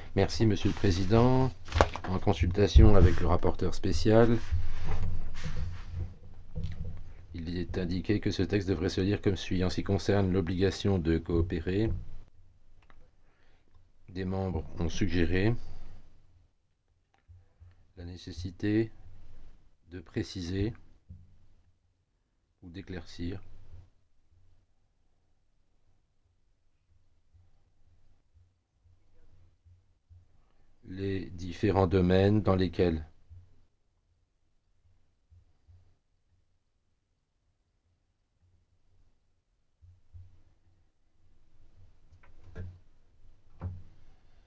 Merci, Monsieur le Président. En consultation avec le rapporteur spécial, il est indiqué que ce texte devrait se lire comme suit. En ce qui concerne l'obligation de coopérer, des membres ont suggéré la nécessité de préciser ou d'éclaircir les différents domaines dans lesquels